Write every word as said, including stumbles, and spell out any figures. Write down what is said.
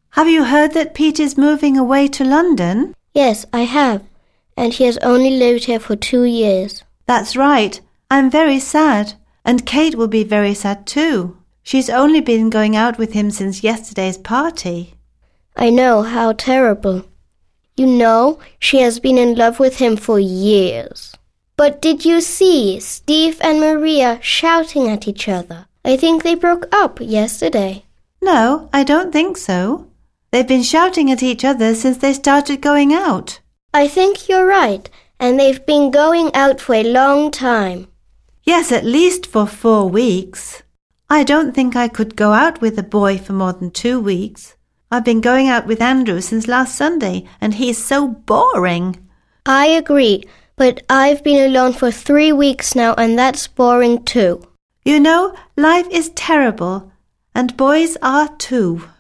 Have you heard that Pete is moving away to London? Yes, I have. And he has only lived here for two years. That's right. I'm very sad. And Kate will be very sad too. She's only been going out with him since yesterday's party. I know, how terrible. You know, she has been in love with him for years. But did you see Steve and Maria shouting at each other? I think they broke up yesterday. No, I don't think so. They've been shouting at each other since they started going out. I think you're right, and they've been going out for a long time. Yes, at least for four weeks. I don't think I could go out with a boy for more than two weeks. I've been going out with Andrew since last Sunday, and he's so boring. I agree, but I've been alone for three weeks now, and that's boring too. You know, life is terrible, and boys are too.